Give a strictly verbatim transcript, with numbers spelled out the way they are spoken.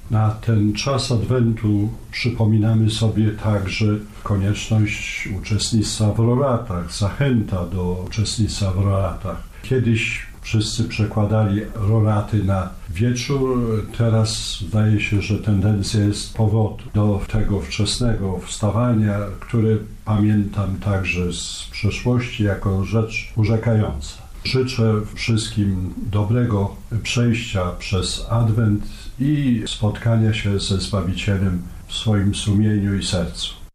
Na ten czas Adwentu przypominamy sobie także konieczność uczestnictwa w roratach, zachęta do uczestnictwa w roratach. Kiedyś wszyscy przekładali roraty na wieczór, teraz zdaje się, że tendencja jest powrotu do tego wczesnego wstawania, który pamiętam także z przeszłości jako rzecz urzekająca. Życzę wszystkim dobrego przejścia przez Adwent i spotkania się ze Zbawicielem w swoim sumieniu i sercu.